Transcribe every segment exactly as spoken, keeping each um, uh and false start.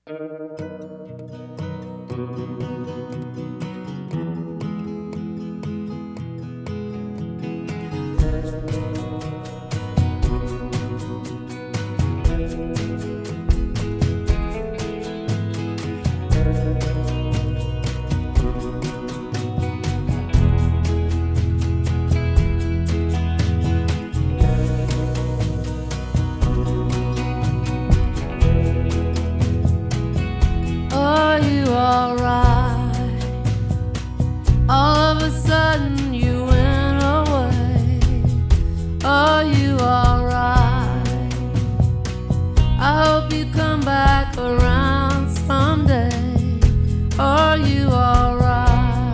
Are you alright? All of a sudden you went away. Are you alright? I hope you come back around someday. Are you alright?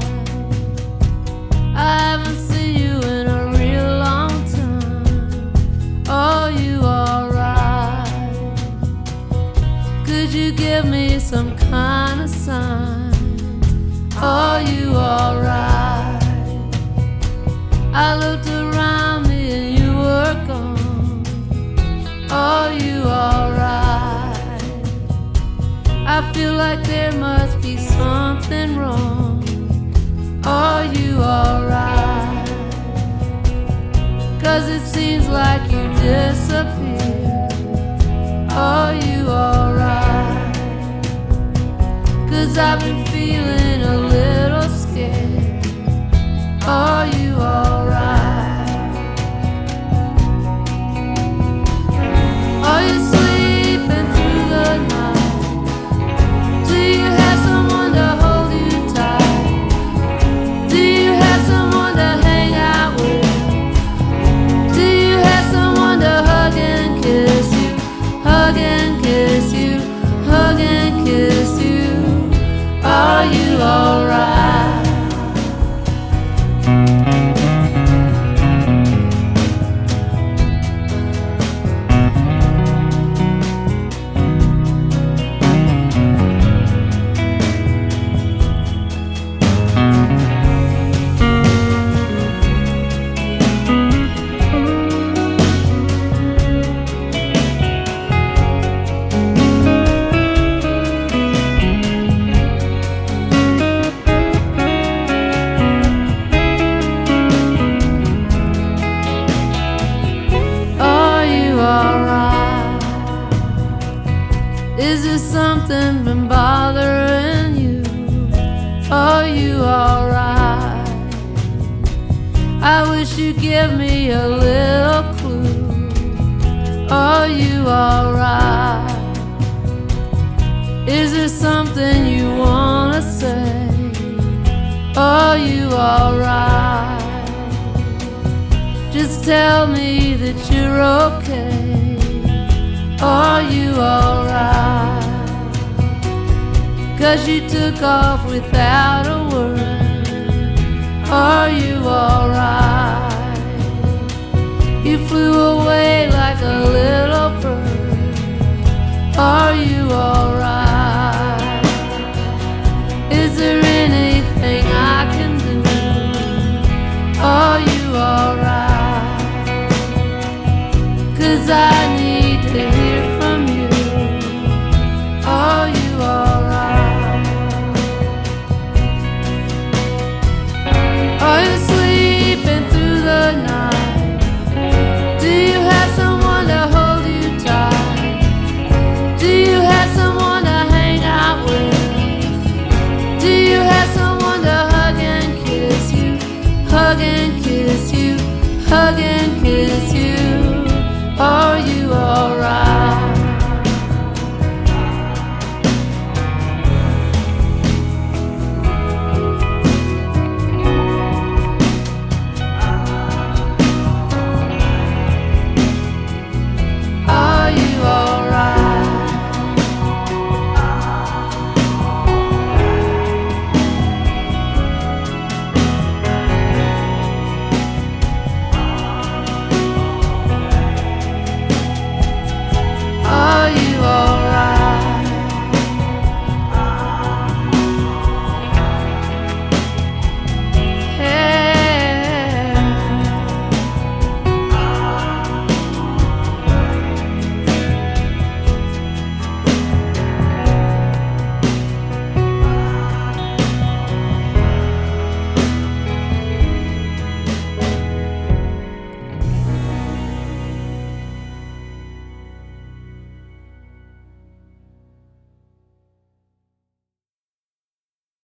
I haven't seen you in a real long time. Are you alright? Could you give me some kind of sign? Are you alright? I looked around me and you were gone. Are you alright? I feel like there must be something wrong. Are you alright? 'Cause it seems like you disappeared. Are you alright? 'Cause I've been feeling a little scared. Are you alright? Are you sleeping through the night? Do you have someone to hold you tight? Do you have someone to hang out with? Do you have someone to hug and kiss you? Hug and kiss you, hug and kiss you. Are you alright? Alright? Is there something been bothering you? Are you alright? I wish you'd give me a little clue. Are you alright? Is there something you wanna say? Are you alright? Just tell me that you're okay. Are you alright? 'Cause you took off without a word. Are you alright? You flew away like a little bird. Are you alright?